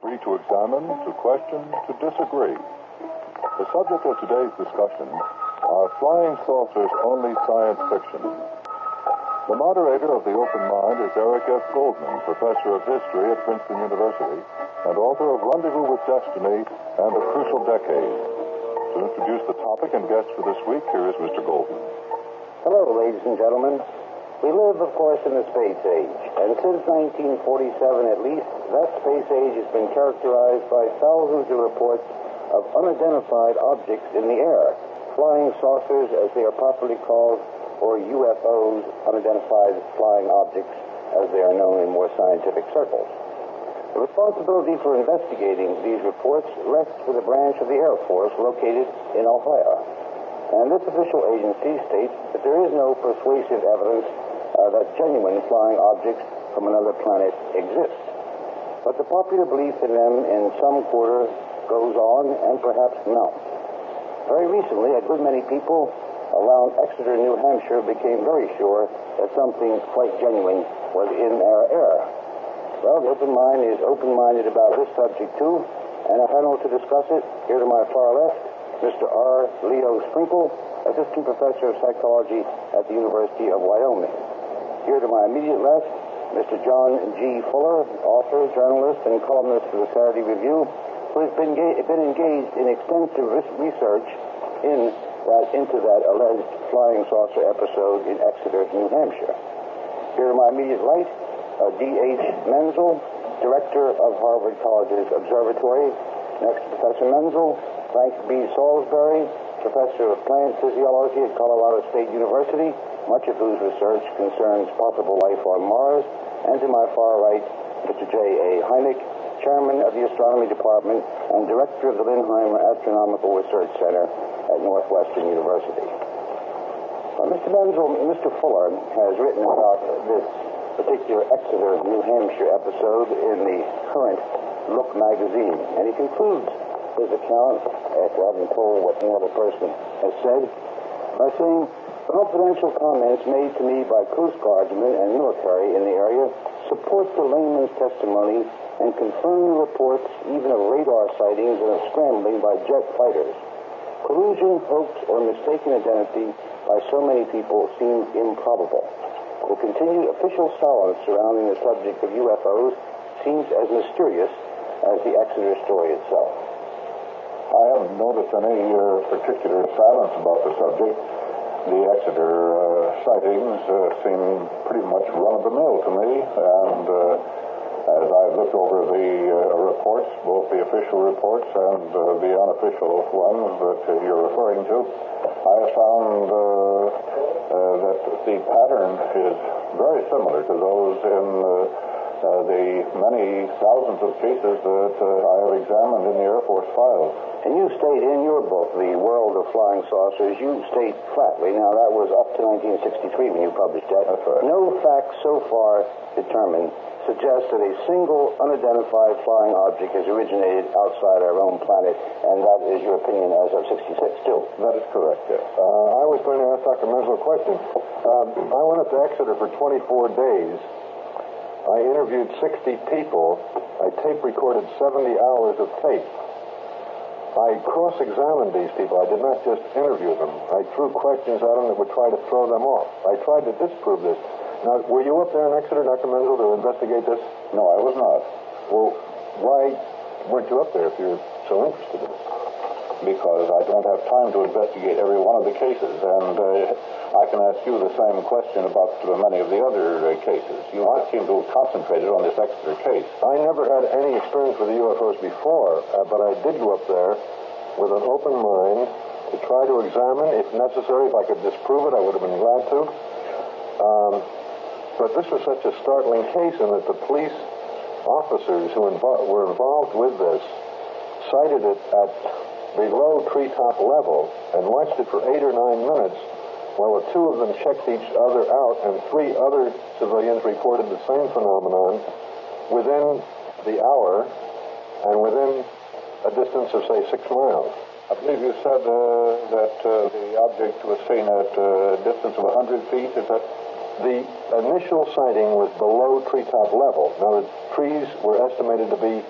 Free to examine, to question, to disagree. The subject of today's discussion are flying saucers only science fiction. The moderator of the Open Mind is Eric S. Goldman, professor of history at Princeton University and author of Rendezvous with Destiny and A Crucial Decade. To introduce the topic and guest for this week, here is Mr. Goldman. Hello, ladies and gentlemen. We live, of course, in the space age, and since 1947 at least, that space age has been characterized by thousands of reports of unidentified objects in the air, flying saucers, as they are popularly called, or UFOs, unidentified flying objects, as they are known in more scientific circles. The responsibility for investigating these reports rests with a branch of the Air Force located in Ohio. And this official agency states that there is no persuasive evidence that genuine flying objects from another planet exist. But the popular belief in them in some quarter goes on and perhaps mounts. Very recently, a good many people around Exeter, New Hampshire, became very sure that something quite genuine was in our air. Well, the Open Mind is open-minded about this subject, too, and a panel to discuss it. Here to my far left, Mr. R. Leo Sprinkle, Assistant Professor of Psychology at the University of Wyoming. Here to my immediate left, Mr. John G. Fuller, author, journalist, and columnist for the Saturday Review, who has been engaged in extensive research into that alleged flying saucer episode in Exeter, New Hampshire. Here to my immediate right, D.H. Menzel, Director of Harvard College's Observatory. Next to Professor Menzel, Frank B. Salisbury, Professor of Plant Physiology at Colorado State University, much of whose research concerns possible life on Mars. And to my far right, Mr. J.A. Hynek, Chairman of the Astronomy Department and Director of the Linheimer Astronomical Research Center at Northwestern University. Mr. Menzel, Mr. Fuller has written about this particular Exeter, New Hampshire episode in the current Look magazine, and he concludes his account, after having told what no other person has said, by saying, confidential comments made to me by Coast Guardsmen and military in the area support the layman's testimony and confirm the reports even of radar sightings and of scrambling by jet fighters. Collusion, hoax, or mistaken identity by so many people seems improbable. The continued official silence surrounding the subject of UFOs seems as mysterious as the Exeter story itself. I haven't noticed any particular silence about the subject. The Exeter sightings seem pretty much run-of-the-mill to me, and as I've looked over the reports, both the official reports and the unofficial ones that you're referring to, I have found that the pattern is very similar to those in the many thousands of cases that I have examined in the Air Force files. And you state in your book, The World of Flying Saucers, you state flatly, now that was up to 1963 when you published that. That's right. No facts so far determined suggest that a single unidentified flying object has originated outside our own planet, and that is your opinion as of 66 still. That is correct, yes. I was going to ask Dr. Menzel a question. I went up to Exeter for 24 days. I interviewed 60 people. I tape recorded 70 hours of tape. I cross-examined these people. I did not just interview them. I threw questions at them that would try to throw them off. I tried to disprove this. Now, were you up there in Exeter, Dr. Menzel, to investigate this? No, I was not. Well, why weren't you up there if you're so interested in it? Because I don't have time to investigate every one of the cases, and I can ask you the same question about many of the other cases. You seem to have concentrated on this Exeter case. I never had any experience with the UFOs before, but I did go up there with an open mind to try to examine, if necessary, if I could disprove it, I would have been glad to. But this was such a startling case in that the police officers who were involved with this cited it at below treetop level and watched it for 8 or 9 minutes while the two of them checked each other out, and 3 other civilians reported the same phenomenon within the hour and within a distance of, say, 6 miles. I believe you said that the object was seen at a distance of 100 feet. Is that The initial sighting was below treetop level. Now, the trees were estimated to be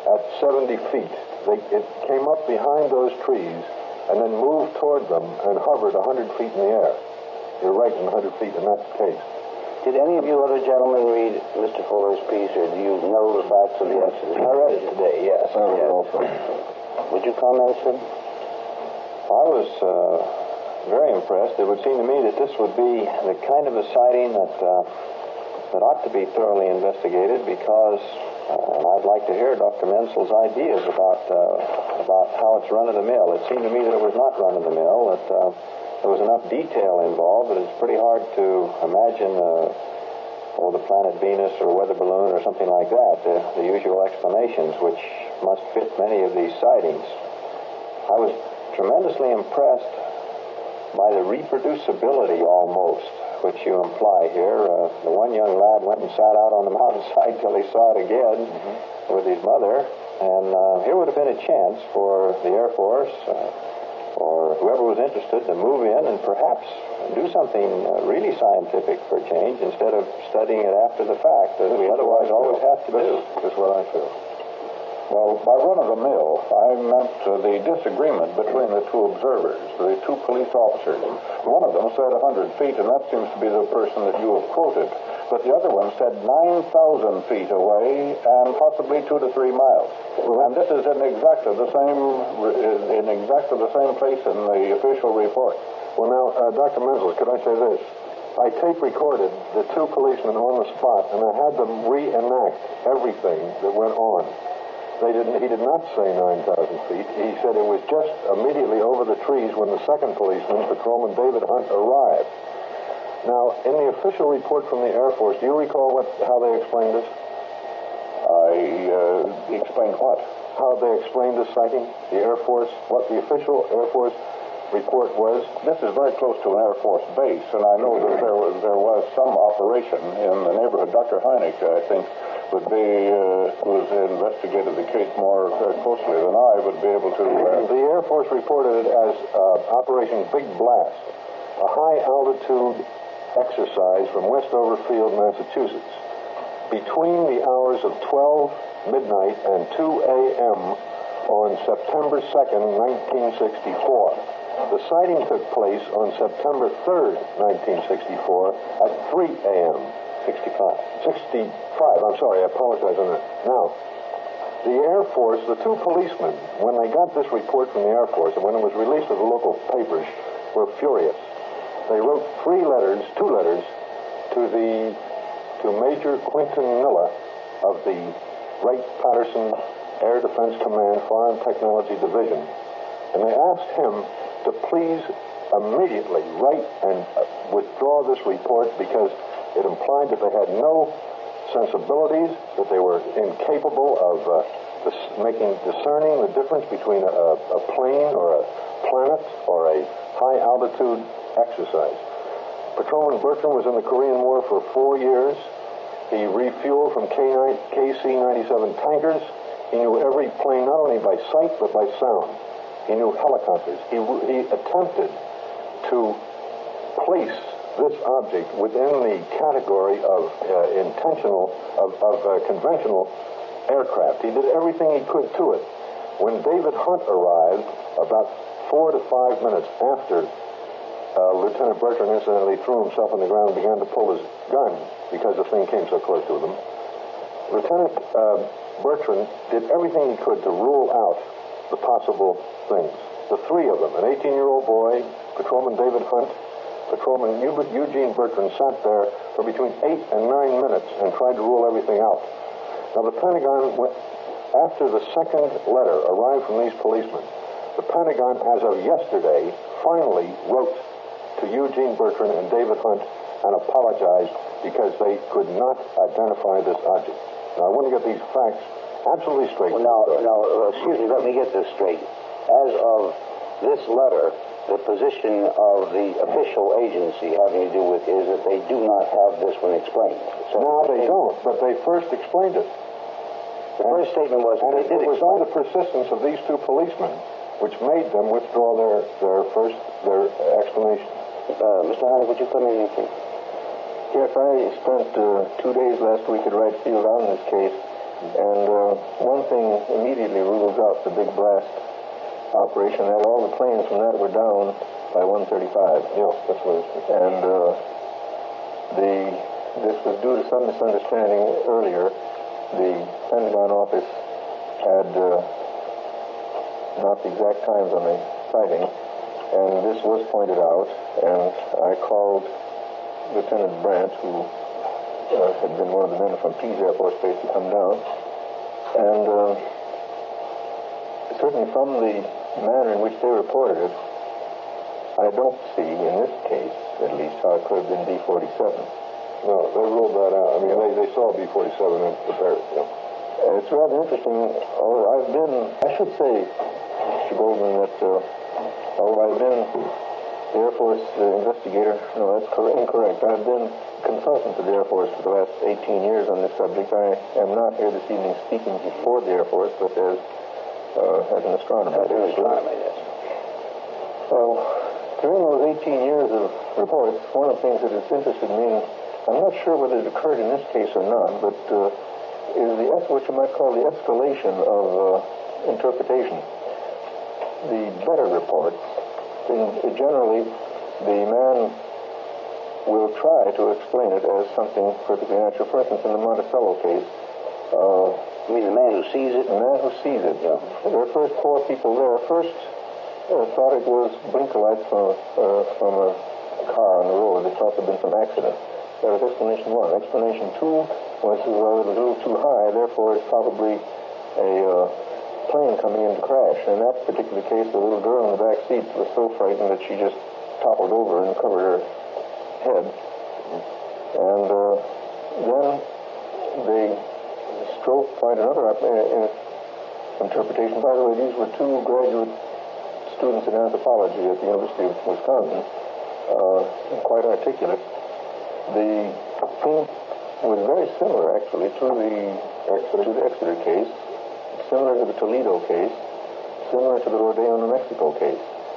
at 70 feet. It came up behind those trees and then moved toward them and hovered 100 feet in the air. You're right, 100 feet in that case. Did any of you other gentlemen read Mr. Fuller's piece, or do you know the facts of the accident? I read it today, yes. I read it also. Would you comment, sir? I was very impressed. It would seem to me that this would be the kind of a sighting that ought to be thoroughly investigated, because and I'd like to hear Dr. Mensel's ideas about how it's run-of-the-mill. It seemed to me that it was not run-of-the-mill, that there was enough detail involved that it's pretty hard to imagine the planet Venus or a weather balloon or something like that, the usual explanations which must fit many of these sightings. I was tremendously impressed by the reproducibility almost which you imply here. The one young lad went and sat out on the mountainside till he saw it again with his mother, and here would have been a chance for the Air Force or whoever was interested to move in and perhaps do something really scientific for a change instead of studying it after the fact, as we otherwise always have to do. That's what I feel. Well, by run-of-the-mill, I meant the disagreement between the two observers, the two police officers. One of them said 100 feet, and that seems to be the person that you have quoted. But the other one said 9,000 feet away and possibly 2 to 3 miles. And this is in exactly the same place in the official report. Well, now, Dr. Menzel, could I say this? I tape recorded the two policemen on the spot, and I had them reenact everything that went on. He did not say 9,000 feet. He said it was just immediately over the trees when the second policeman, Patrolman David Hunt, arrived. Now, in the official report from the Air Force, do you recall how they explained this? Explained what? How they explained this sighting? The Air Force, what the official Air Force report was? This is very close to an Air Force base, and I know that there was some operation in the neighborhood. Dr. Heineck, I think, who's investigated the case more closely than I, would be able to... The Air Force reported it as Operation Big Blast, a high-altitude exercise from Westover Field, Massachusetts, between the hours of 12 midnight and 2 a.m. on September 2nd, 1964. The sighting took place on September 3rd, 1964, at 3 a.m. 65, I'm sorry, I apologize on that. Now, the Air Force, the two policemen, when they got this report from the Air Force, and when it was released to the local papers, were furious. They wrote two letters to Major Quinton Miller of the Wright-Patterson Air Defense Command Foreign Technology Division, and they asked him to please immediately write and withdraw this report because it implied that they had no sensibilities, that they were incapable of discerning the difference between a plane or a planet or a high-altitude exercise. Patrolman Bertram was in the Korean War for 4 years. He refueled from KC-97 tankers. He knew every plane not only by sight but by sound. He knew helicopters. He attempted to place this object within the category of conventional aircraft. He did everything he could to it. When David Hunt arrived, about 4 to 5 minutes after Lieutenant Bertrand incidentally threw himself on the ground and began to pull his gun because the thing came so close to them, Lieutenant Bertrand did everything he could to rule out the possible things. The three of them, an 18-year-old boy, Patrolman David Hunt, Patrolman Eugene Bertrand, sat there for between 8 and 9 minutes and tried to rule everything out. Now, the Pentagon, after the second letter arrived from these policemen, the Pentagon, as of yesterday, finally wrote to Eugene Bertrand and David Hunt and apologized because they could not identify this object. Now, I want to get these facts absolutely straight. Excuse me, let me get this straight. As of this letter, the position of the official agency having to do with is that they do not have this one explained. So now they don't, but they first explained it. The first statement was, and it was all the persistence of these two policemen which made them withdraw their explanation. Mr. Howard, would you come in here? Yes, I spent 2 days last week at Wright Field on this case, And one thing immediately rules out the big blast operation, that all the planes from that were down by 1:35. Yeah, that's what it is. And this was due to some misunderstanding earlier. The Pentagon office had not the exact times on the sighting, and this was pointed out, and I called Lieutenant Brandt, who had been one of the men from Pease Air Force Base to come down, and certainly from the manner in which they reported it, I don't see, in this case, at least, how it could have been B-47. No, they ruled that out. I mean, they saw B-47 and prepared it. Yeah. It's rather interesting. I should say, Mr. Goldman, that although I've been the Air Force investigator, no, that's incorrect. I've been consultant to the Air Force for the last 18 years on this subject. I am not here this evening speaking before the Air Force, but as an astronomer. As an astronomer, yes. So, during those 18 years of reports, one of the things that has interested me, I'm not sure whether it occurred in this case or not, but is what you might call the escalation of interpretation. The better reports, generally, the man will try to explain it as something perfectly natural. For instance, in the Monticello case, you mean the man who sees it? The man who sees it. Yeah. There were first four people there. First, thought it was blinker lights from a car on the road. They thought there had been some accident. That was explanation one. Explanation two was, well, it was a little too high, therefore it's probably a plane coming in to crash. In that particular case, the little girl in the back seat was so frightened that she just toppled over and covered her head. And then they strove to find another interpretation. By the way, these were two graduate students in anthropology at the University of Wisconsin, quite articulate. The thing was very similar, actually, to the Exeter case, similar to the Toledo case, similar to the Rodeo, New Mexico case.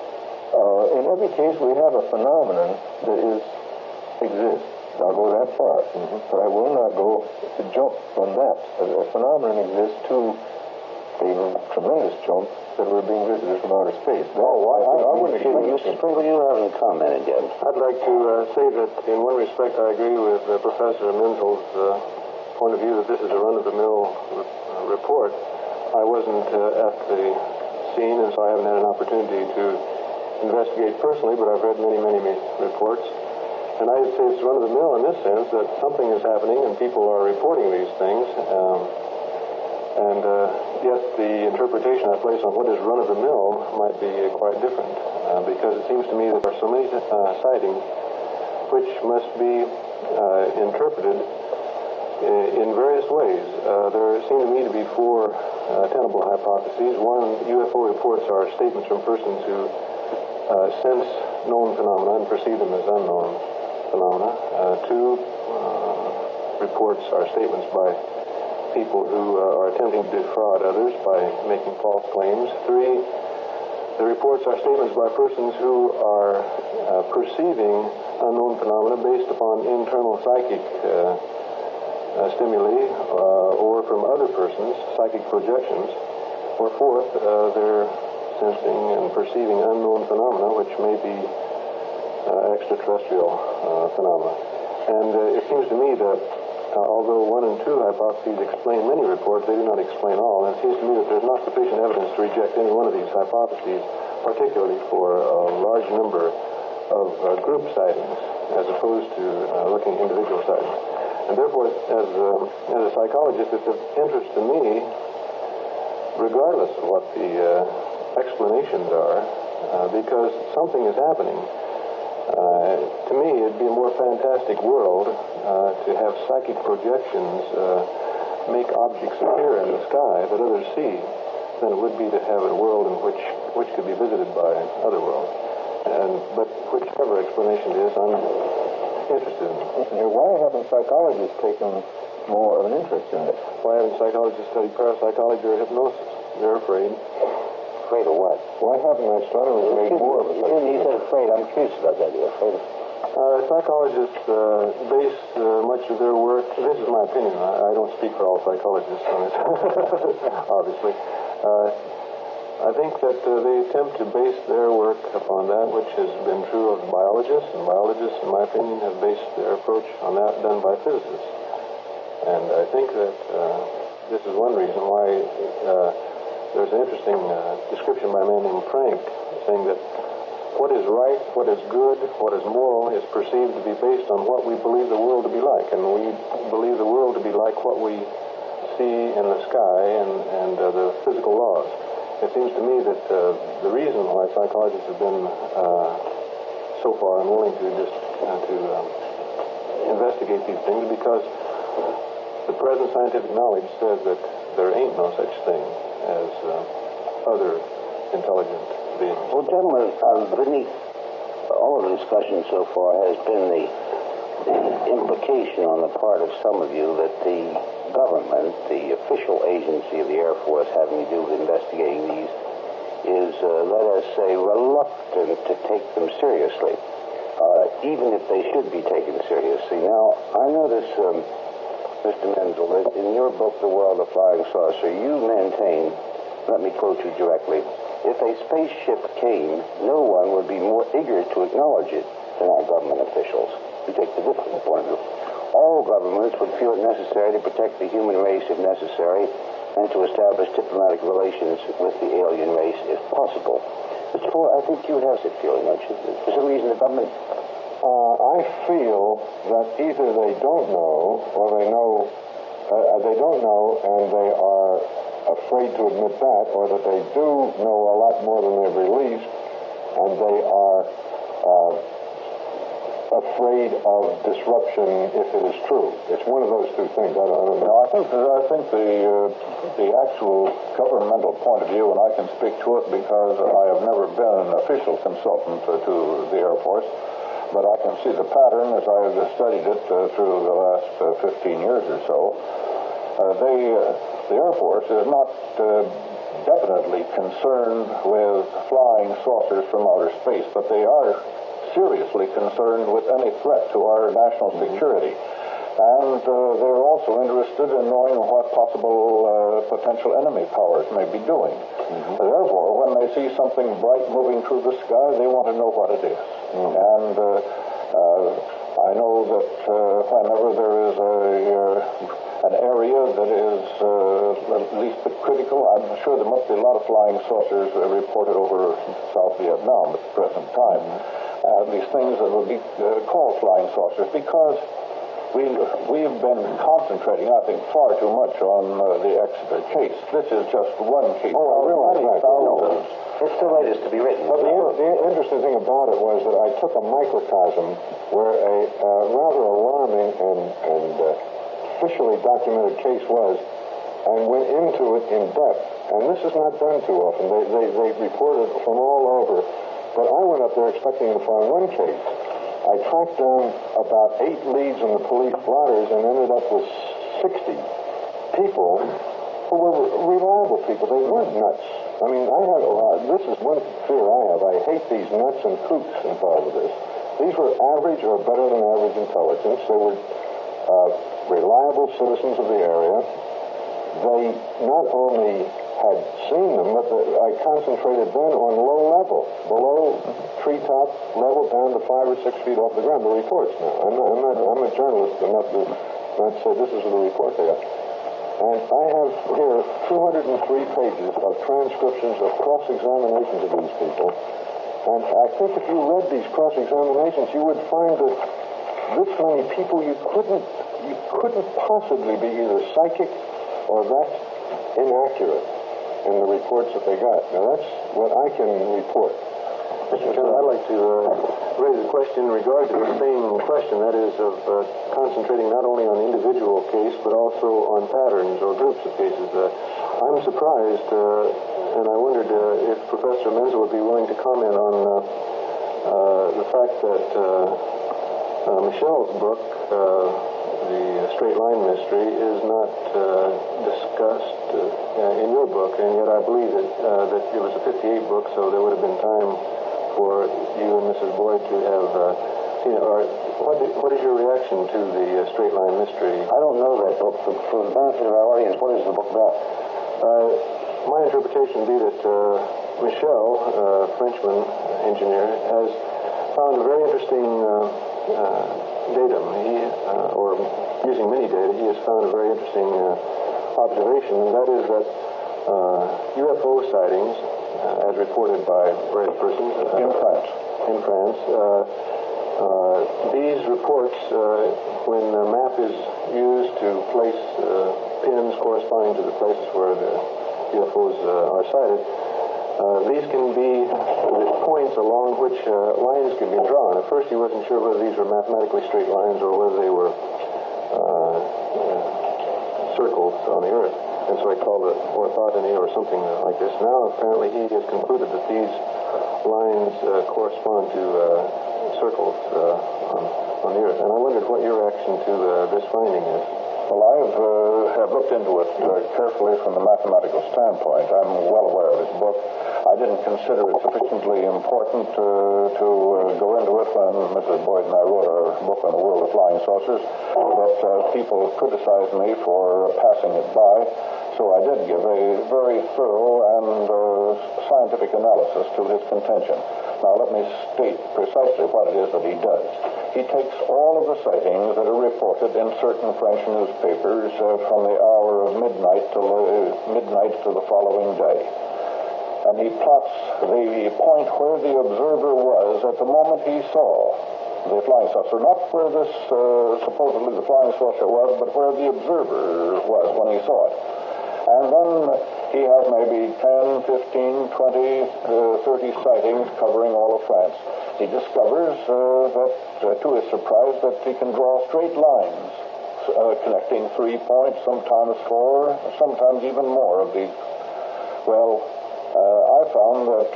In every case, we have a phenomenon that exists. I'll go that far, but I will not go to jump from that. A phenomenon exists to a tremendous jump that we're being visited from outer space. I wouldn't agree with Mr. Sprinkle. You haven't commented yet. I'd like to say that in one respect I agree with Professor Menzel's point of view that this is a run-of-the-mill report. I wasn't at the scene, and so I haven't had an opportunity to investigate personally, but I've read many, many reports. And I'd say it's run-of-the-mill in this sense that something is happening and people are reporting these things. Yet the interpretation I place on what is run-of-the-mill might be quite different, because it seems to me that there are so many sightings which must be interpreted in various ways. There seem to me to be four tenable hypotheses. One, UFO reports are statements from persons who sense known phenomena and perceive them as unknown phenomena. Two, reports are statements by people who are attempting to defraud others by making false claims. Three, the reports are statements by persons who are perceiving unknown phenomena based upon internal psychic stimuli or from other persons, psychic projections. Or fourth, they're sensing and perceiving unknown phenomena which may be extraterrestrial phenomena. And it seems to me that although 1 and 2 hypotheses explain many reports, they do not explain all. And it seems to me that there's not sufficient evidence to reject any one of these hypotheses, particularly for a large number of group sightings, as opposed to looking at individual sightings. And therefore, as a psychologist, it's of interest to me, regardless of what the explanations are, because something is happening. To me, it'd be a more fantastic world to have psychic projections make objects appear in the sky that others see than it would be to have a world in which could be visited by other worlds. But whichever explanation it is, I'm interested in it. Why haven't psychologists taken more of an interest in it? Why haven't psychologists studied parapsychology or hypnosis? They're afraid. Afraid of what? Why haven't astronomers made more of it? He said afraid. I'm curious about that. You're afraid of... Psychologists base much of their work, this is my opinion, I don't speak for all psychologists on it, obviously. I think that they attempt to base their work upon that which has been true of biologists, and biologists, in my opinion, have based their approach on that done by physicists. And I think that this is one reason why there's an interesting description by a man named Frank saying that what is right, what is good, what is moral is perceived to be based on what we believe the world to be like. And we believe the world to be like what we see in the sky and the physical laws. It seems to me that the reason why psychologists have been so far unwilling to just investigate these things is because the present scientific knowledge says that there ain't no such thing as other intelligent beings. Well, gentlemen, beneath all of the discussion so far has been the implication on the part of some of you that the government, the official agency of the Air Force having to do with investigating these, is, let us say, reluctant to take them seriously, even if they should be taken seriously. Now, I notice, Mr. Menzel, that in your book, The World of Flying Saucer, you maintain, let me quote you directly, if a spaceship came, no one would be more eager to acknowledge it than our government officials. You take the different point of view. All governments would feel it necessary to protect the human race if necessary, and to establish diplomatic relations with the alien race if possible. Mr. Ford, I think you have that feeling, don't you? For some reason, the government... I feel that either they don't know, or they know, they don't know, and they are afraid to admit that, or that they do know a lot more than they've released, and they are afraid of disruption if it is true. It's one of those two things. I don't know. I think the actual governmental point of view, and I can speak to it because I have never been an official consultant to the Air Force, but I can see the pattern as I have studied it through the last 15 years or so. The Air Force is not definitely concerned with flying saucers from outer space, but they are seriously concerned with any threat to our national security. And they're also interested in knowing what possible potential enemy powers may be doing. Mm-hmm. Therefore, when they see something bright moving through the sky, they want to know what it is. Mm-hmm. And I know that whenever there is an area that is at least critical, I'm sure there must be a lot of flying saucers reported over South Vietnam at the present time. These things that would be called flying saucers, because we've been concentrating, I think, far too much on the Exeter case. This is just one case. Oh, I realize that. Thousands. It's the latest to be written. But the interesting thing about it was that I took a microcosm where a rather alarming and officially documented case was, and went into it in depth. And this is not done too often. They reported from all over. But I went up there expecting to find one case. I tracked down about 8 leads in the police blotters and ended up with 60 people who were reliable people. They weren't nuts. I mean, this is one fear I have. I hate these nuts and kooks involved with this. These were average or better than average intelligence. They were reliable citizens of the area. They not only had seen them, but I concentrated then on low level, below treetop level, down to 5 or 6 feet off the ground. The reports now. I'm a journalist enough to not say this is the report they got. And I have here 203 pages of transcriptions of cross-examinations of these people. And I think if you read these cross-examinations, you would find that this many people you couldn't possibly be either psychic or that inaccurate in the reports that they got. Now, that's what I can report. Mr. Chairman, I'd like to raise a question in regard to the same question, that is, of concentrating not only on the individual case, but also on patterns or groups of cases. I'm surprised, and I wondered if Professor Menzel would be willing to comment on the fact that Michelle's book, The Straight Line Mystery, is not discussed in your book, and yet I believe that it was a 58 book, so there would have been time for you and Mrs. Boyd to have What is your reaction to the straight line mystery? I don't know that book. For the benefit of our audience, what is the book about? My interpretation would be that Michel, a Frenchman engineer, has found a very interesting datum. Or using many data, he has found a very interesting observation, and that is that UFO sightings, as reported by various persons in France, these reports, when a map is used to place pins corresponding to the places where the UFOs are sighted, these can be the points along which lines can be drawn. At first he wasn't sure whether these were mathematically straight lines or whether they were circles on the Earth, and so he called it orthogony or something like this. Now apparently he has concluded that these lines correspond to circles on the Earth, and I wondered what your reaction to this finding is. Well, I have looked into it carefully from the mathematical standpoint. I'm well aware of this book. I didn't consider it sufficiently important to go into it when Mrs. Boyd and I wrote our book on the world of flying saucers, but people criticized me for passing it by, so I did give a very thorough and scientific analysis to his contention. Now, let me state precisely what it is that he does. He takes all of the sightings that are reported in certain French newspapers from the hour of midnight to the following day. And he plots the point where the observer was at the moment he saw the flying saucer. Not where this, supposedly the flying saucer was, but where the observer was when he saw it. And then he has maybe 10, 15, 20, 30 sightings covering all of France. He discovers that, to his surprise, that he can draw straight lines connecting 3 points, sometimes 4, sometimes even more of these. Well, I found that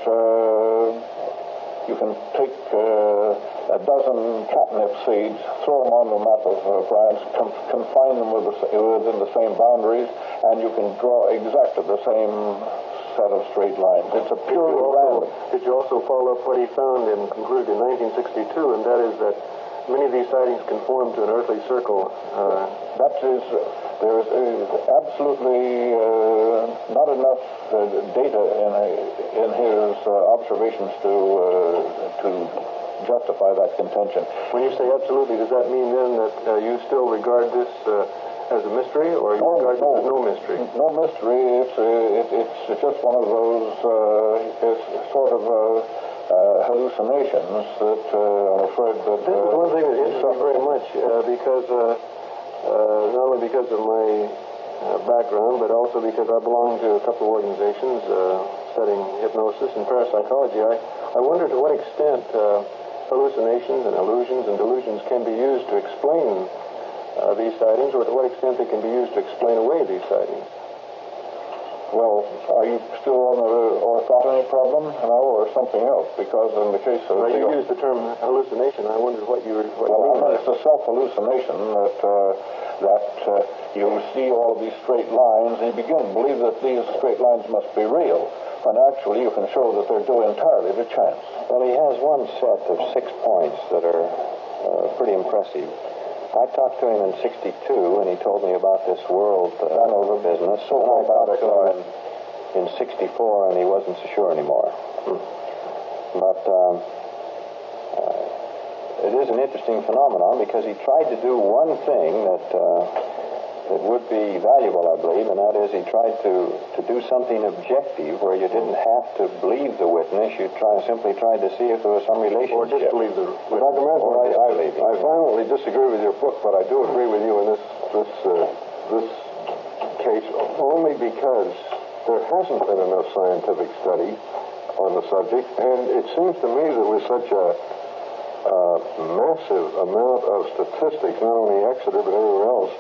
you can take a dozen catnip seeds, throw them on the map of France, confine them within the same boundaries, and you can draw exactly the same set of straight lines. It's a pure random. Did you also follow up what he found and concluded in 1962, and that is that many of these sightings conform to an earthly circle? There is absolutely not enough data in his observations to justify that contention. When you say absolutely, does that mean then that you still regard this as a mystery, or you regard this as no mystery? No mystery. It's just one of those sort of hallucinations that I'm afraid that... This is one thing that interests me very much, because not only because of my background, but also because I belong to a couple of organizations studying hypnosis and parapsychology. I wonder to what extent hallucinations and illusions and delusions can be used to explain these sightings, or to what extent they can be used to explain away these sightings. Well, are you still on the orthogony problem now, or something else? Because in the case of... Now, you used the term hallucination. I wondered what you mean. Well, it's a self-hallucination that you see all of these straight lines, and you begin to believe that these straight lines must be real, when actually you can show that they're due entirely to chance. Well, he has one set of 6 points that are pretty impressive. I talked to him in 62, and he told me about this world business. So I talked to him in 64, and he wasn't so sure anymore. But it is an interesting phenomenon, because he tried to do one thing that would be valuable, I believe, and that is he tried to do something objective where you didn't have to believe the witness. You simply tried to see if there was some relationship. Or disbelieve the witness. Dr. Manson, I violently disagree with your book, but I do agree with you in this case, only because there hasn't been enough scientific study on the subject, and it seems to me that with such a massive amount of statistics, not only Exeter but everywhere else,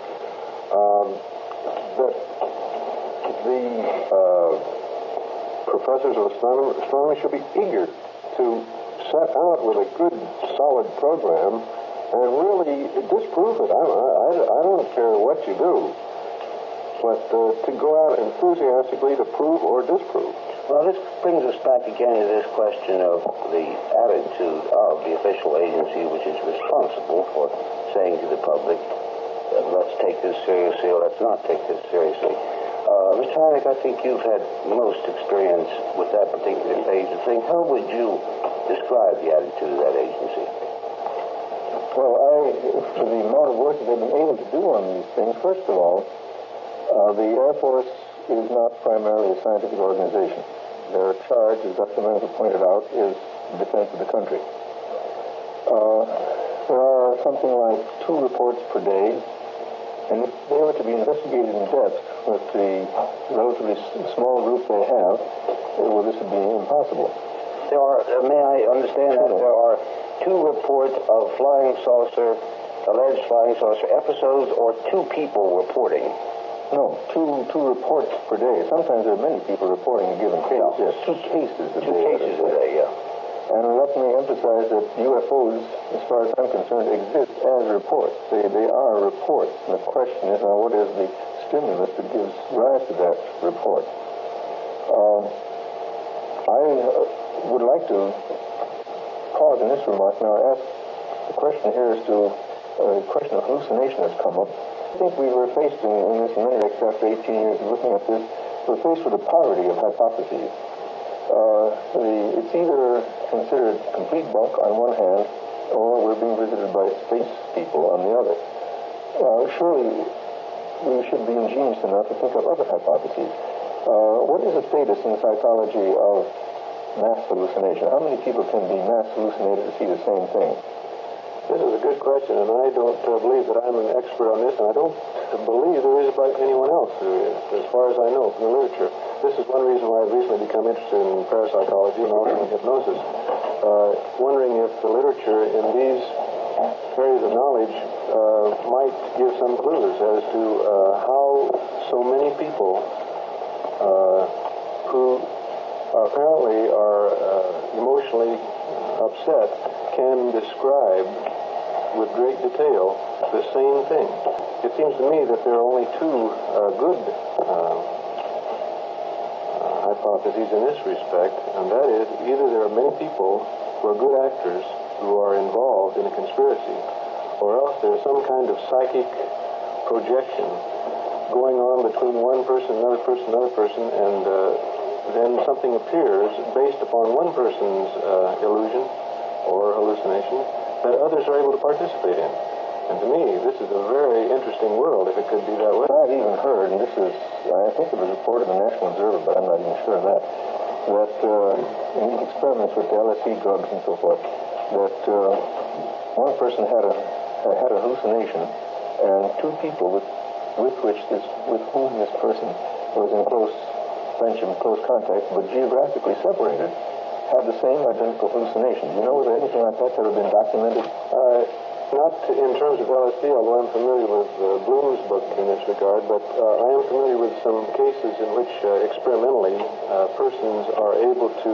that the professors of astronomy should be eager to set out with a good, solid program and really disprove it. I don't care what you do, but to go out enthusiastically to prove or disprove. Well, this brings us back again to this question of the attitude of the official agency which is responsible for saying to the public, let's take this seriously or let's not take this seriously. Mr. Hynek, I think you've had most experience with that particular phase of things. How would you describe the attitude of that agency? Well, for the amount of work that they've been able to do on these things, first of all, the Air Force is not primarily a scientific organization. Their charge, as Dr. Menzel pointed out, is the defense of the country. There are something like 2 reports per day, and if they were to be investigated in depth with the relatively small group they have, well, this would be impossible. There are, may I understand that there are 2 reports of alleged flying saucer episodes, or 2 people reporting? No, two reports per day. Sometimes there are many people reporting a given case. No. Yes, 2 cases a day. 2 cases a day, yeah. And let me emphasize that UFOs, as far as I'm concerned, exist as reports. They are reports. And the question is, now, what is the stimulus that gives rise to that report? I would like to pause in this remark. Now, I ask the question here as to the question of hallucination has come up. I think we were faced in this minute, after 18 years of looking at this, we're faced with a poverty of hypotheses. It's either considered complete bunk on one hand, or we're being visited by space people on the other. Surely we should be ingenious enough to think of other hypotheses. What is the status in psychology of mass hallucination? How many people can be mass hallucinated to see the same thing? This is a good question, and I don't believe that I'm an expert on this, and I don't believe there is about anyone else who is, as far as I know from the literature. This is one reason why I've recently become interested in parapsychology and also in hypnosis, wondering if the literature in these areas of knowledge might give some clues as to how so many people who apparently are emotionally upset can describe with great detail the same thing. It seems to me that there are only 2 good hypotheses in this respect, and that is either there are many people who are good actors who are involved in a conspiracy, or else there's some kind of psychic projection going on between one person, another person, and then something appears based upon one person's illusion or hallucination that others are able to participate in. And to me, this is a very interesting world, if it could be that way. I've even heard, and this is, I think it was reported in the National Observer, but I'm not even sure of that in these experiments with the LSD drugs and so forth, that one person had a hallucination, and 2 people with whom this person was in close friendship, close contact, but geographically separated, had the same identical hallucination. Do you know whether anything like that's ever been documented? Not in terms of LSD, although I'm familiar with Bloom's book in this regard, but I am familiar with some cases in which experimentally persons are able to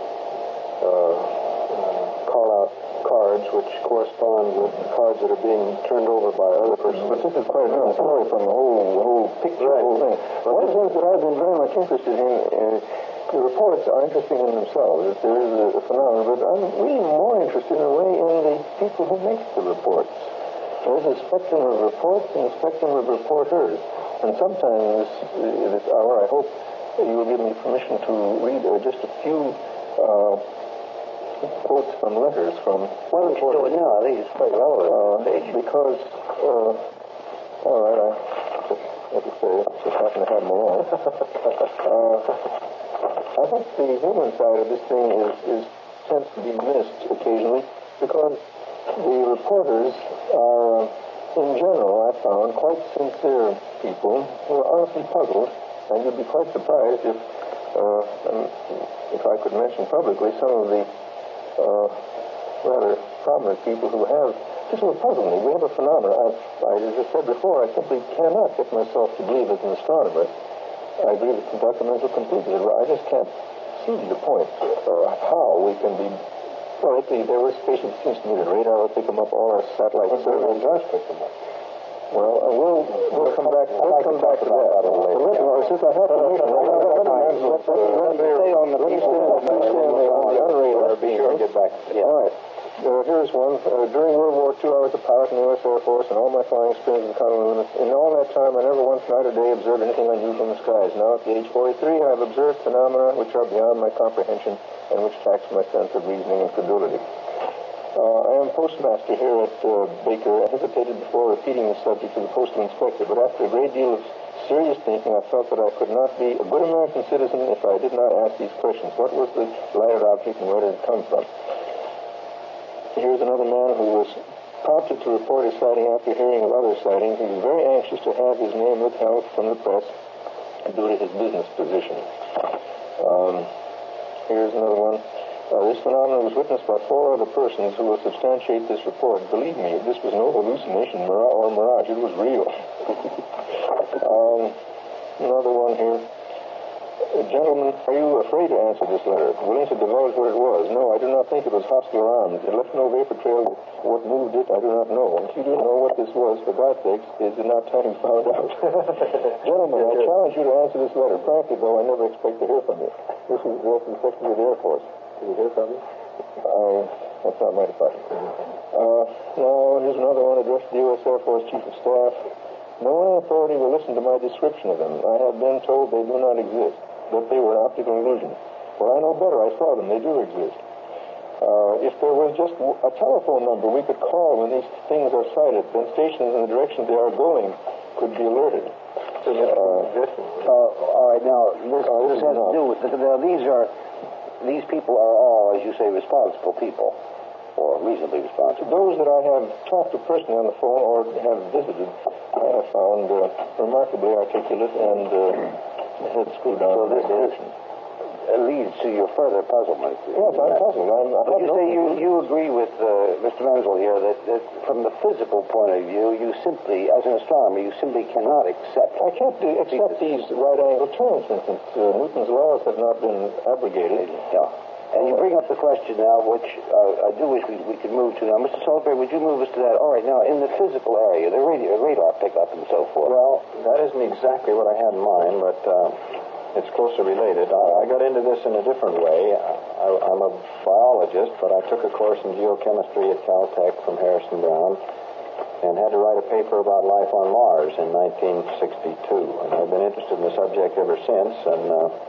call out cards which correspond with cards that are being turned over by other persons. But this is quite a different story from the whole picture, right. The whole thing. One of the things that I've been very much interested in, the reports are interesting in themselves, that there is a phenomenon, but I'm really more interested in a way in the people who make the reports. There's a spectrum of reports and a spectrum of reporters. And sometime this hour, I hope that you will give me permission to read just a few quotes from letters from... Why don't you do it now? I think it's quite relevant. Because, all right, I just happen to have them along. I think the human side of this thing tends to be missed occasionally because the reporters are, in general, I found, quite sincere people who are honestly puzzled, and you'd be quite surprised if I could mention publicly some of the rather prominent people who have, this will puzzle me. We have a phenomenon. As I said before, I simply cannot get myself to believe as an astronomer. I agree with Dr. Menzel completely. I just can't see the point how we can be... Well, if there were spaceships, it seems to me that radar will pick them up, all our satellites... But radar does pick them up. Well, we'll come back to that. Since I have permission... Let's stay on the people. On the other radar beam. Sure, get back. Yeah. All right. Here's one. During World War II, I was a pilot in the U.S. Air Force, and all my flying experience in Honolulu. In all that time, I never once night or day observed anything unusual in the skies. Now, at the age 43, I have observed phenomena which are beyond my comprehension and which tax my sense of reasoning and credulity. I am postmaster here at Baker. I hesitated before repeating the subject to the postal inspector, but after a great deal of serious thinking, I felt that I could not be a good American citizen if I did not ask these questions. What was the lighted object and where did it come from? Here's another man who was prompted to report his sighting after hearing of other sightings. He was very anxious to have his name withheld from the press due to his business position. Here's another one. This phenomenon was witnessed by 4 other persons who will substantiate this report. Believe me, this was no hallucination or mirage. It was real. Another one here. Gentlemen, are you afraid to answer this letter? Willing to divulge what it was? No, I do not think it was hostile arms. It left no vapor trail. What moved it, I do not know. If you do know what this was, for God's sake, is it not time you found out? Gentlemen, I challenge you to answer this letter. Frankly, though, I never expect to hear from you. This is the Secretary of the Air Force. Did you hear from me? That's not my department. Now, here's another one addressed to the U.S. Air Force Chief of Staff. No one in authority will listen to my description of them. I have been told they do not exist, that they were optical illusions. Well, I know better. I saw them. They do exist. If there was just a telephone number we could call when these things are sighted, then stations in the direction they are going could be alerted. All right, now, this has to do with... These people are all, as you say, responsible people, or reasonably responsible. Those that I have talked to personally on the phone or have visited, I have found remarkably articulate and head screwed on in that direction. Leads to your further puzzlement. Yes, I'm puzzled. But you say you agree with Mr. Menzel here that from the physical point of view, you simply, as an astronomer, you simply cannot accept. I can't accept these right-angle turns, for instance. Newton's laws have not been abrogated. Yeah. And you bring up the question now, which I do wish we could move to now. Mr. Salisbury, would you move us to that? All right, now, in the physical area, the radar pickup and so forth. Well, that isn't exactly what I had in mind, but it's closely related. I got into this in a different way. I'm a biologist, but I took a course in geochemistry at Caltech from Harrison Brown and had to write a paper about life on Mars in 1962. And I've been interested in the subject ever since, and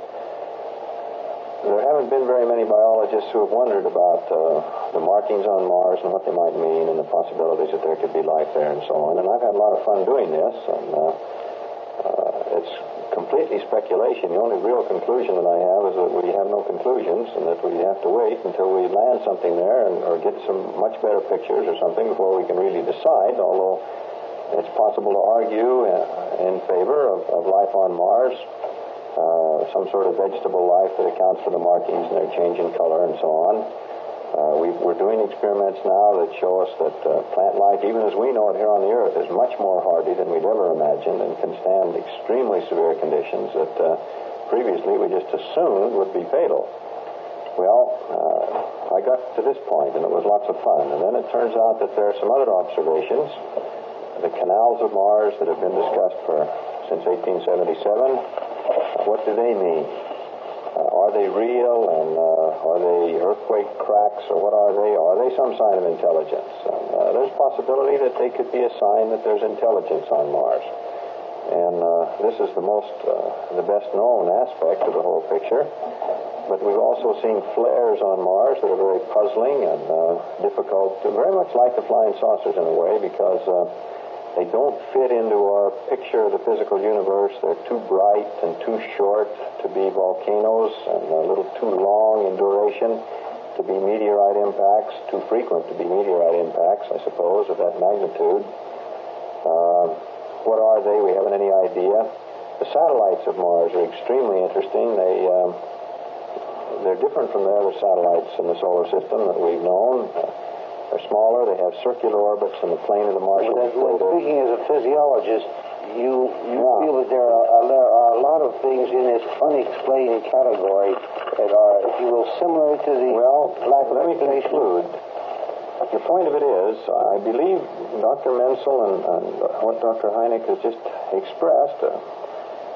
there haven't been very many biologists who have wondered about the markings on Mars and what they might mean and the possibilities that there could be life there and so on. And I've had a lot of fun doing this, and it's completely speculation. The only real conclusion that I have is that we have no conclusions and that we have to wait until we land something there or get some much better pictures or something before we can really decide, although it's possible to argue in favor of life on Mars, some sort of vegetable life that accounts for the markings and their change in color and so on. We're doing experiments now that show us that plant life, even as we know it here on the Earth, is much more hardy than we'd ever imagined and can stand extremely severe conditions that previously we just assumed would be fatal. Well, I got to this point, and it was lots of fun. And then it turns out that there are some other observations. The canals of Mars that have been discussed since 1877, what do they mean? Are they real, and are they earthquake cracks, or what are they? Are they some sign of intelligence? And there's a possibility that they could be a sign that there's intelligence on Mars. And this is the best known aspect of the whole picture. But we've also seen flares on Mars that are very puzzling and difficult, very much like the flying saucers in a way, because they don't fit into our picture of the physical universe. They're too bright and too short to be volcanoes and a little too long in duration to be meteorite impacts, too frequent to be meteorite impacts, I suppose, of that magnitude. What are they? We haven't any idea. The satellites of Mars are extremely interesting. They're different from the other satellites in the solar system that we've known. They're smaller, they have circular orbits in the plane of the Martian equator. Speaking as a physiologist, you feel that there are a lot of things in this unexplained category that are, if you will, similar to the lack of let me conclude. The point of it is, I believe Dr. Menzel and what Dr. Hynek has just expressed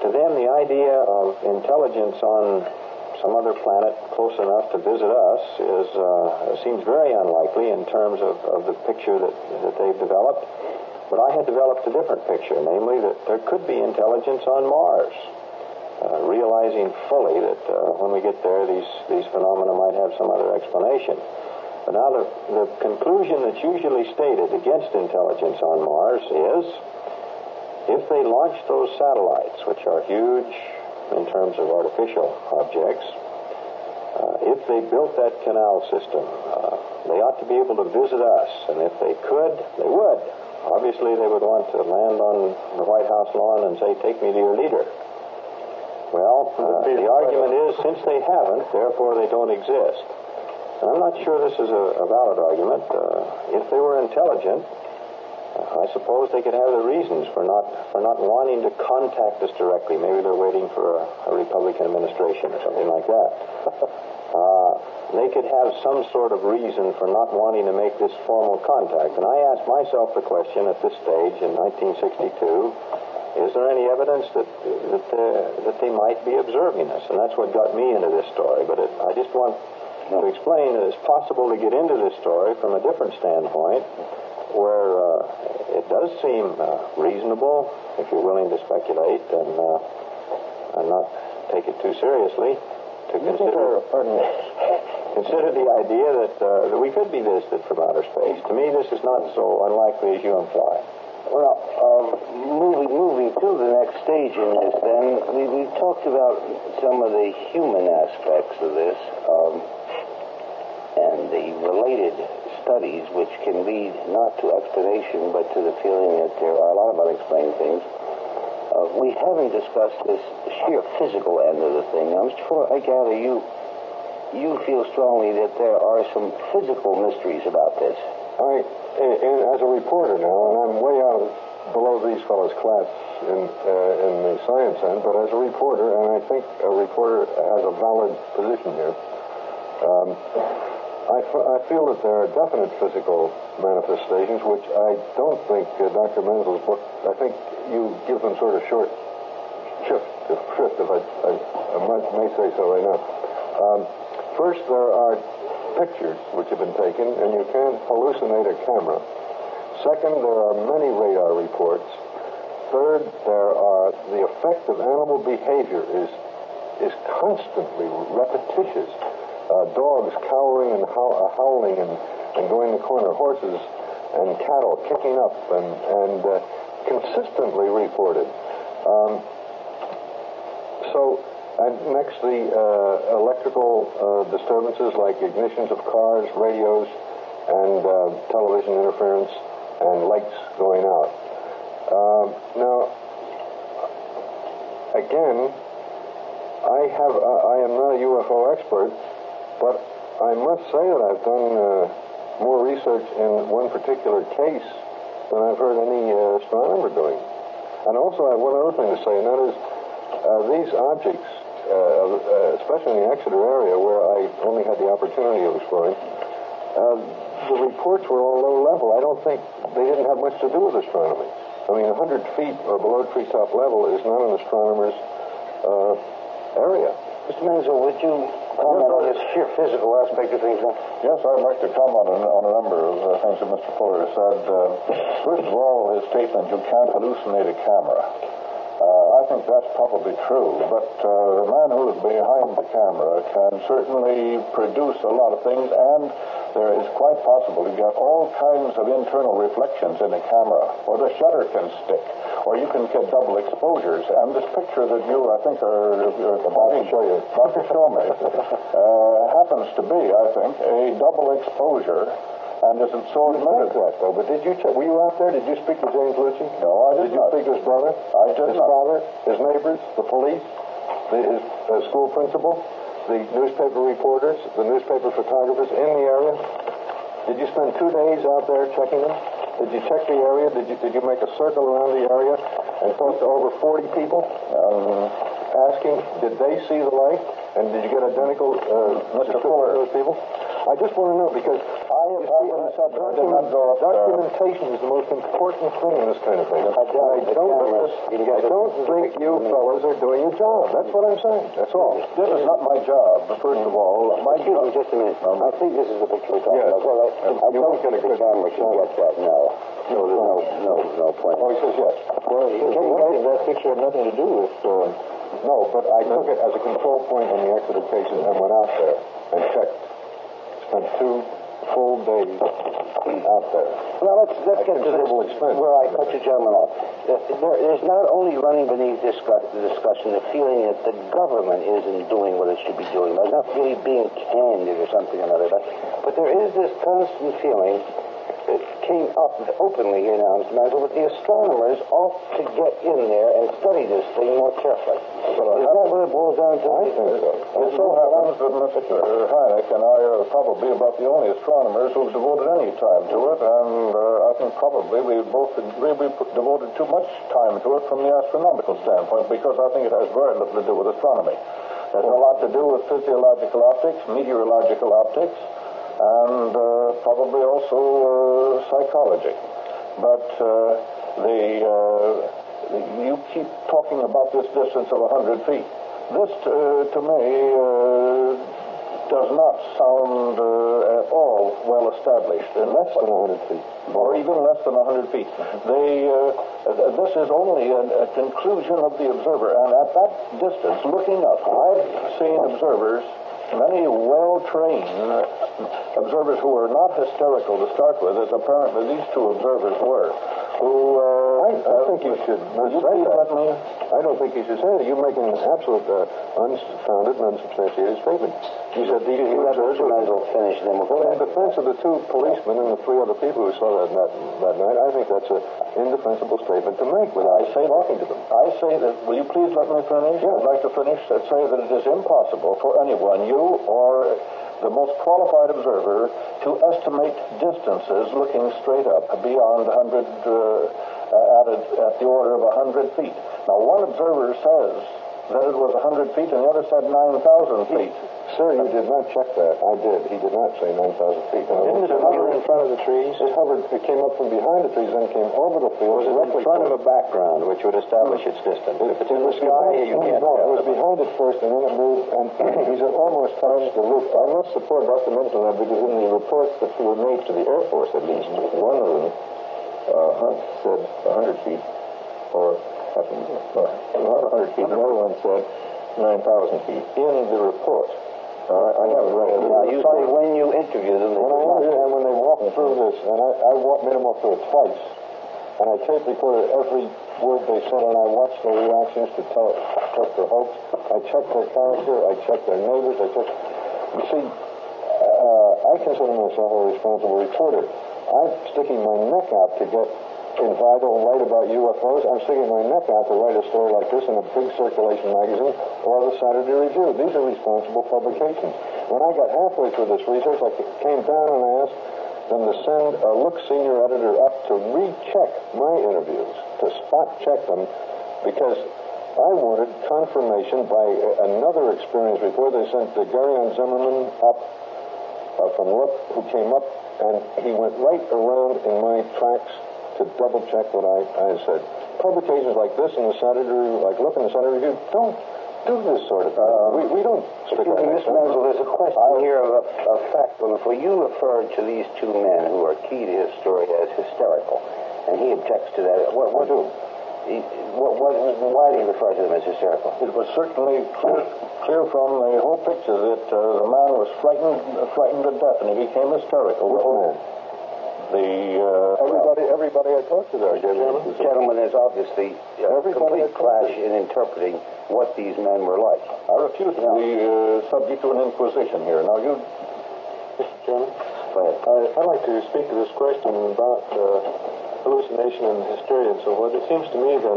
To them, the idea of intelligence on some other planet close enough to visit us seems very unlikely in terms of the picture that they've developed. But I had developed a different picture, namely that there could be intelligence on Mars, realizing fully that when we get there, these phenomena might have some other explanation. But now the conclusion that's usually stated against intelligence on Mars is if they launch those satellites, which are huge in terms of artificial objects, if they built that canal system, they ought to be able to visit us. And if they could, they would. Obviously, they would want to land on the White House lawn and say, "Take me to your leader." Well, the argument is, since they haven't, therefore they don't exist. And I'm not sure this is a valid argument. If they were intelligent, I suppose they could have their reasons for not wanting to contact us directly. Maybe they're waiting for a Republican administration or something like that. They could have some sort of reason for not wanting to make this formal contact. And I asked myself the question at this stage in 1962, is there any evidence that they might be observing us? And that's what got me into this story. But I just want to explain that it's possible to get into this story from a different standpoint, where it does seem reasonable, if you're willing to speculate and not take it too seriously, to consider the idea that we could be visited from outer space. To me, this is not so unlikely as you imply. Well, moving to the next stage in this, then, we've talked about some of the human aspects of this, and the related studies which can lead not to explanation, but to the feeling that there are a lot of unexplained things. We haven't discussed this sheer physical end of the thing. Now, Mr. Fuller, I gather you feel strongly that there are some physical mysteries about this. As a reporter now, and I'm way out below these fellows' class in the science end, but as a reporter, and I think a reporter has a valid position here, I feel that there are definite physical manifestations, which I don't think Dr. Menzel's book, I think you give them sort of short shrift, if I may say so right now. First, there are pictures which have been taken, and you can't hallucinate a camera. Second, there are many radar reports. Third, the effect of animal behavior is constantly repetitious. Dogs cowering and howling and going the corner, horses and cattle kicking up and consistently reported. And next, the electrical disturbances like ignitions of cars, radios, and television interference, and lights going out. Now, again, I am not a UFO expert, but I must say that I've done more research in one particular case than I've heard any astronomer doing. And also, I have one other thing to say, and that is these objects, especially in the Exeter area where I only had the opportunity of exploring, the reports were all low level. I don't think they didn't have much to do with astronomy. I mean, 100 feet or below treetop level is not an astronomer's area. Mr. Menzel, would you comment on this sheer physical aspect of things now? Yes, I'd like to comment on a number of things that Mr. Fuller has said. First of all, his statement, you can't hallucinate a camera. I think that's probably true, but the man who is behind the camera can certainly produce a lot of things, and there is quite possible to get all kinds of internal reflections in a camera, or the shutter can stick, or you can get double exposures. And this picture that you, I think, are about to show me happens to be, I think, a double exposure. And isn't so admitted that, though. But did you check? Were you out there? Did you speak to James Lucci? No, I did not. Did you speak to his brother? I did not. His father? His neighbors? The police? His school principal? The newspaper reporters? The newspaper photographers in the area? Did you spend 2 days out there checking them? Did you check the area? Did you make a circle around the area and talk to over 40 people? asking, did they see the light? And did you get identical Mr. Fuller, those people? I just want to know, because documentation is the most important thing in this kind of thing. I don't think you fellows are doing your job. That's what I'm saying. That's all. this is not my job, first of all. My Excuse me job... just a minute. I think this is the picture we're talking Yes. about. Well, I You don't won't get think a the good camera can shot. get that, no. No point. Oh, he says yes. Well, that picture had nothing to do with... no, but I took it as a control point on the Exeter cases and went out there and checked. Spent 2 full days out there. Now, let's get to this, considerable expense. where I cut your gentleman off. There's not only running beneath the discussion the feeling that the government isn't doing what it should be doing. There's not really being candid or something or another. But there is this constant feeling that came up openly here now, Mr. Mansell, that the astronomers ought to get in there and study this thing more carefully. Is that what it boils down to? I think so. It so happens that Mr. Hynek and I are probably about the only astronomers who've devoted any time to it, and I think probably we both agree we devoted too much time to it from the astronomical standpoint, because I think it has very little to do with astronomy. There's a lot to do with physiological optics, meteorological optics, and probably also psychology. But you keep talking about this distance of 100 feet. This, to me, does not sound at all well established. Less than 100 feet. Or even less than 100 feet. This is only a conclusion of the observer, and at that distance, looking up, I've seen observers, many well-trained observers who were not hysterical to start with, as apparently these two observers were, who... I think you should not say that. I don't think you should say that. You're making an absolute unfounded and unsubstantiated statement. You said these two observers... You might as well finish, and then we'll Well, in defense of the 2 policemen and the 3 other people who saw that night, I think that's an indefensible statement to make without talking to them. I say that, will you please let me finish? Yes. I'd like to finish and say that it is impossible for anyone, you or the most qualified observer, to estimate distances looking straight up beyond 100, at the order of 100 feet. Now, one observer says that it was 100 feet, and the other said 9,000 feet. Sir, you did not check that. I did. He did not say 9,000 feet. Didn't it hover in front of the trees? It hovered. It came up from behind the trees, then came over the field. Was it in front of a background which would establish its distance? If it's in the sky, you can't No, tell. it was behind it first, and then it moved, and he said almost touched the roof. I'm not support Dr. mention that, because in the reports that were made to the Air Force, at least, one of them said 100 feet, or not 100 feet. Another one said 9,000 feet in the report. I haven't read it. Now, you say when you interview them, When they walked through this, and I made them walk through it twice, and I tape recorded every word they said, and I watched their reactions to check their hopes. I checked their character. I checked their neighbors. You see, I consider myself a responsible reporter. I'm sticking my neck out to get in Vital and write about UFOs. I'm sticking my neck out to write a story like this in a big circulation magazine or the Saturday Review. These are responsible publications. When I got halfway through this research, I came down and I asked them to send a senior editor up to recheck my interviews, to spot check them, because I wanted confirmation by another experience report. They sent Gary Zimmerman up from Look, who came up, and he went right around in my tracks to double check what I had said. Publications like this in the Saturday Review, like Look in the Saturday Review, don't do this sort of thing. We don't stick our necks out. Mansell, there's a question here of fact. For you referred to these 2 men who are key to his story as hysterical, and he objects to that. Why do you refer to them as hysterical? It was certainly clear from the whole picture that the man was frightened to death, and he became hysterical. Which man? Everybody I talked to there, Gentlemen, there's obviously a complete clash in interpreting what these men were like. I refuse to be subject to an inquisition here. Now, you... Mr. Chairman, I'd like to speak to this question about hallucination and hysteria and so forth. It seems to me that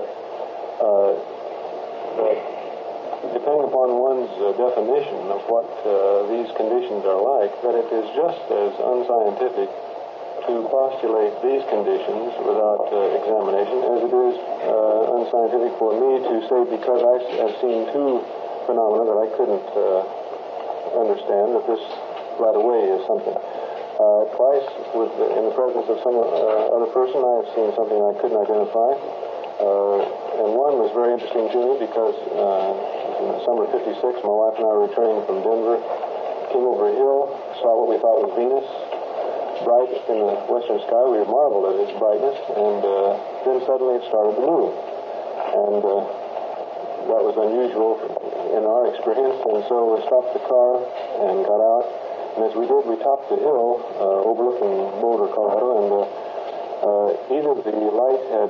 depending upon one's definition of what these conditions are like, that it is just as unscientific to postulate these conditions without examination as it is unscientific for me to say because I have seen two phenomena that I couldn't understand that this right away is something. Twice, in the presence of some other person, I have seen something I couldn't identify. And one was very interesting to me because in the summer of '56, my wife and I were returning from Denver, came over a hill, saw what we thought was Venus, bright in the western sky. We marveled at its brightness, and then suddenly it started to move. And that was unusual in our experience, and so we stopped the car and got out. And as we did, we topped the hill overlooking Boulder, Colorado, and either the light had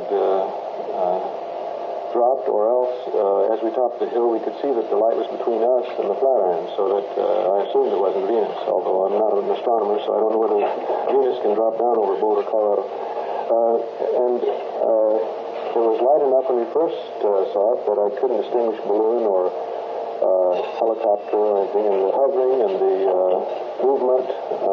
dropped or else as we topped the hill, we could see that the light was between us and the Flatiron, so that I assumed it wasn't Venus, although I'm not an astronomer, so I don't know whether Venus can drop down over Boulder, Colorado. And it was light enough when we first saw it that I couldn't distinguish balloon or helicopter or anything, and the hovering and the movement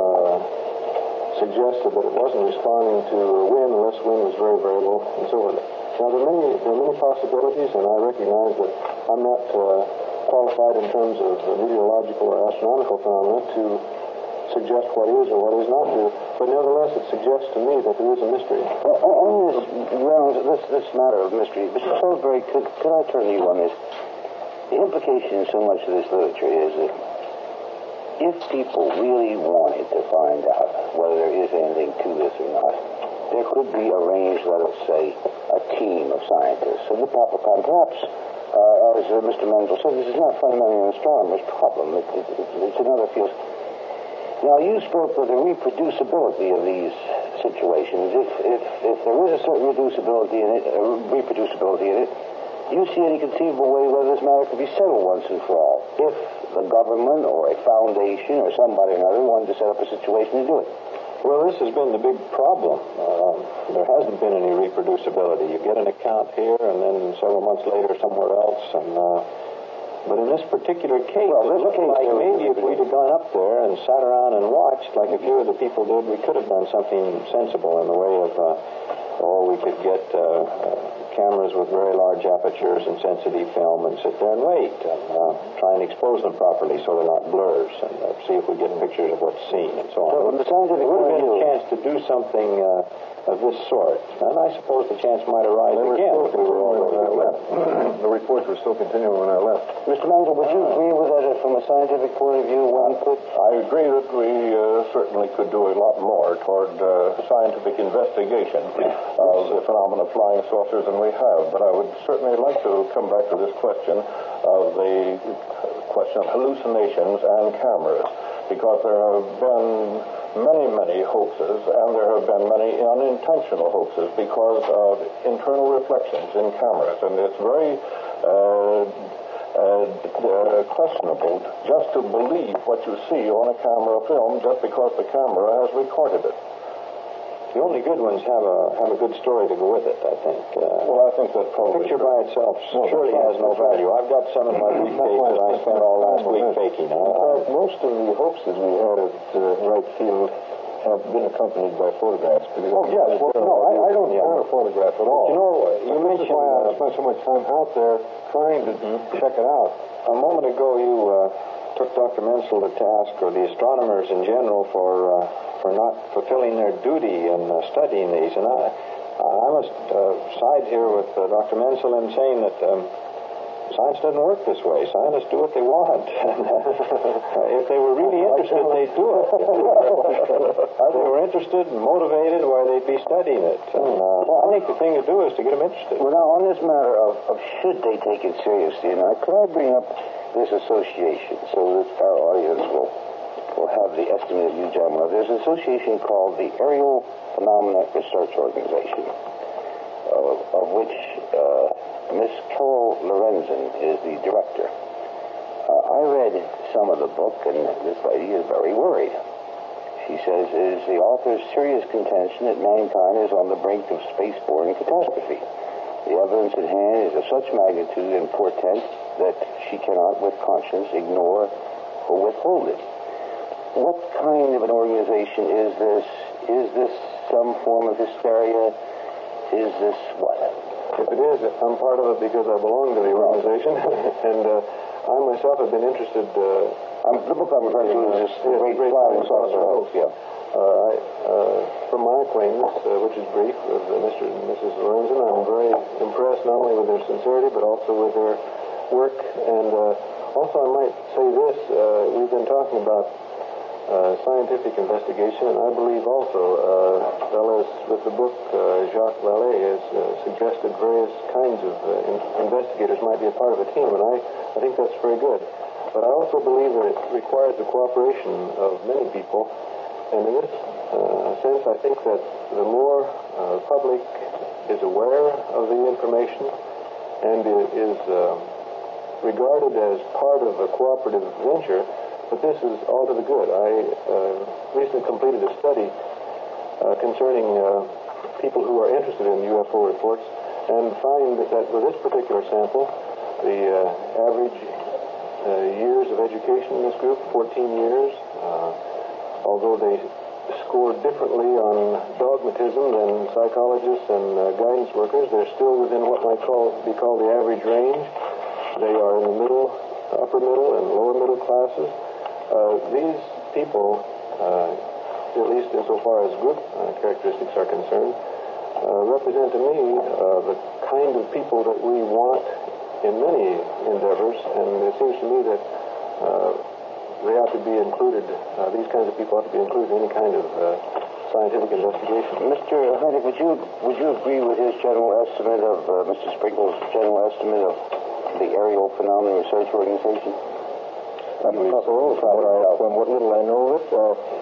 suggested that it wasn't responding to wind unless wind was very variable and so on. Now, there are many possibilities, and I recognize that I'm not qualified in terms of meteorological or astronomical phenomena to suggest what is or what is not true, but nevertheless it suggests to me that there is a mystery. On this grounds, this matter of mystery, Mr. Salisbury, could I turn to you on this? The implication in so much of this literature is that if people really wanted to find out whether there is anything to this or not, there could be arranged, let us say, a team of scientists of the proper kind. Perhaps, as Mr. Menzel said, this is not fundamentally an astronomer's problem. It's in other fields. Now, you spoke of the reproducibility of these situations. If there is a certain reproducibility in it, do you see any conceivable way whether this matter could be settled once and for all? If the government or a foundation or somebody or another wanted to set up a situation to do it. Well, this has been the big problem. There hasn't been any reproducibility. You get an account here, and then several months later somewhere else. But in this particular case, it looked like maybe if we'd have gone up there and sat around and watched, like a few of the people did, we could have done something sensible in the way of, we could get cameras with very large apertures and sensitive film and sit there and wait and try and expose them properly so they're not blurs and see if we get pictures of what's seen and so on. There would have been a chance to do something of this sort, and I suppose the chance might arise again if we were all ready to left. The reports were still continuing when I left. Mr. Menzel, would you agree with that from a scientific point of view? I agree that we certainly could do a lot more toward scientific investigation of the phenomenon of flying saucers than we have. But I would certainly like to come back to this question of hallucinations and cameras, because there have been many hoaxes, and there have been many unintentional hoaxes because of internal reflections in cameras, and it's very questionable just to believe what you see on a camera film just because the camera has recorded it. The only good ones have a good story to go with it, I think. Well, I think that probably... The picture by itself surely has no value. I've got some in my briefcase that I spent all last week faking. Most of the hoaxes we had at Wright Field have been accompanied by photographs. Oh, yes. Well, no, I don't want a photograph at all. You know, you mentioned... why I spent so much time out there trying to check it out. A moment ago, you took Dr. Menzel to task, or the astronomers in general, for not fulfilling their duty in studying these. And I must side here with Dr. Menzel in saying that science doesn't work this way. Scientists do what they want. If they were really interested, they'd do it. If they were interested and motivated, why, they'd be studying it. And I think the thing to do is to get them interested. Well, now, on this matter of should they take it seriously, could I bring up this association so that our audience will have the estimate of you gentlemen. There's an association called the Aerial Phenomena Research Organization, of which Miss Carol Lorenzen is the director. I read some of the book, and this lady is very worried. She says it is the author's serious contention that mankind is on the brink of space-borne catastrophe. The evidence at hand is of such magnitude and portent that she cannot with conscience ignore or withhold it. What kind of an organization is this, Is this some form of hysteria? Is this what? If it is, I'm part of it because I belong to the organization, and I myself have been interested. The book I'm referring to is The Great Flying Saucer Hoax. Yeah. From my acquaintance, which is brief, with Mr. and Mrs. Lorenzen, I'm very impressed not only with their sincerity, but also with their work. And also, I might say this, we've been talking about scientific investigation, and I believe also, fellows, with the book, Jacques Vallée has suggested various kinds of investigators might be a part of a team, and I think that's very good. But I also believe that it requires the cooperation of many people, and in this sense, I think that the more public is aware of the information and is regarded as part of a cooperative venture, but this is all to the good. I recently completed a study concerning people who are interested in UFO reports and find that with this particular sample, the average years of education in this group, 14 years, although they score differently on dogmatism than psychologists and guidance workers, they're still within what might be called the average range. They are in the middle, upper middle, and lower middle classes. These people, at least insofar as group characteristics are concerned, represent to me the kind of people that we want in many endeavors, and it seems to me that they ought to be included, these kinds of people ought to be included in any kind of scientific investigation. Mr. Heineck, would you agree with his general estimate of, Mr. Sprinkle's general estimate of the Aerial Phenomena Research Organization? I believe so. From what little I know of it,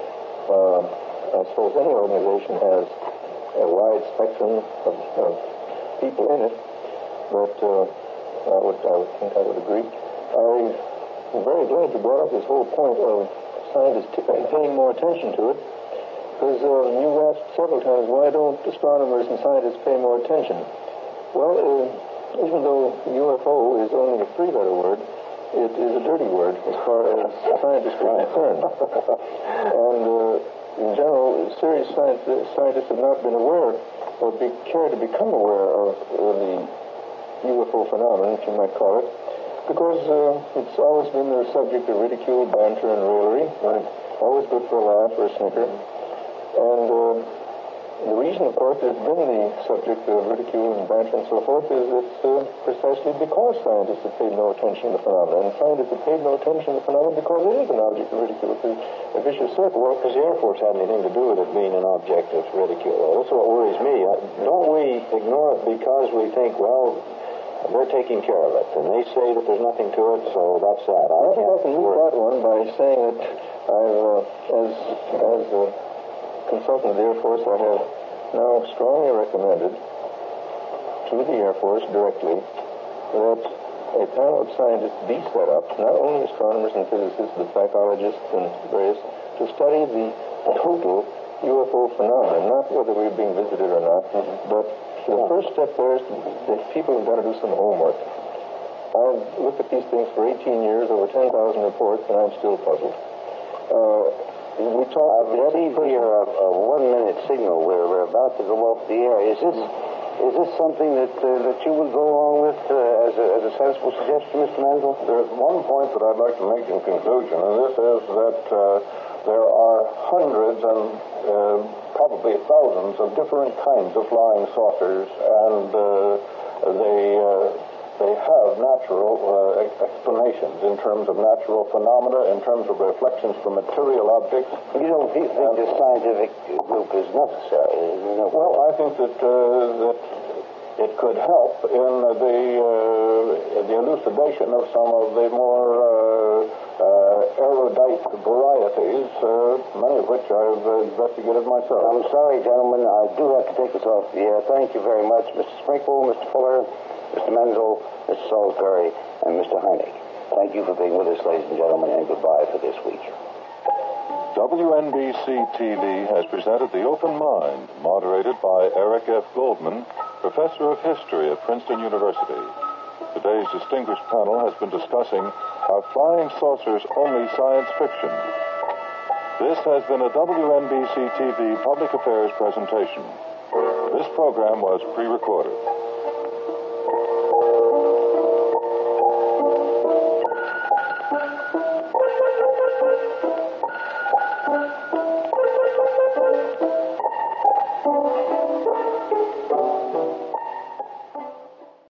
I suppose any organization has a wide spectrum of people in it, but I think I would agree. I'm very glad you brought up this whole point of scientists paying more attention to it, because you asked several times, why don't astronomers and scientists pay more attention? Well, even though UFO is only a three-letter word, it is a dirty word as far as scientists are concerned. And in general, serious scientists have not been aware or cared to become aware of the UFO phenomenon, if you might call it, because it's always been the subject of ridicule, banter, and raillery. Right. Always good for a laugh or a snicker. And the reason, of course, it's been the subject of ridicule and banter and so forth is it's precisely because scientists have paid no attention to the phenomenon. And scientists have paid no attention to the phenomenon because it is an object of ridicule. It's a vicious circle. Well, because the Air Force had anything to do with it being an object of ridicule. That's what worries me. Don't we ignore it because we think, well, they're taking care of it, and they say that there's nothing to it, so that's that. I think I can move that one by saying that I've, as a consultant of the Air Force, I have now strongly recommended to the Air Force directly that a panel of scientists be set up, not only astronomers and physicists, but psychologists and various, to study the total UFO phenomenon, not whether we're being visited or not, but the first step there is that people have got to do some homework. I've looked at these things for 18 years, over 10,000 reports, and I'm still puzzled. I've received here a 1-minute signal. We're about to go off the air. Is this something that you would go along with as a sensible suggestion, Mr. Menzel? There's one point that I'd like to make in conclusion, and this is that there are hundreds and probably thousands of different kinds of flying saucers, and they have natural explanations in terms of natural phenomena, in terms of reflections from material objects. You don't think this scientific group is necessary? Well, I think that it could help in the elucidation of some of the more erudite varieties, many of which I've investigated myself. I'm sorry, gentlemen, I do have to take this off the air. Thank you very much, Mr. Sprinkle, Mr. Fuller, Mr. Menzel, Mr. Salisbury, and Mr. Heineck. Thank you for being with us, ladies and gentlemen, and goodbye for this week. WNBC-TV has presented The Open Mind, moderated by Eric F. Goldman, Professor of History at Princeton University. Today's distinguished panel has been discussing Are Flying Saucers Only Science Fiction? This has been a WNBC-TV public affairs presentation. This program was pre-recorded.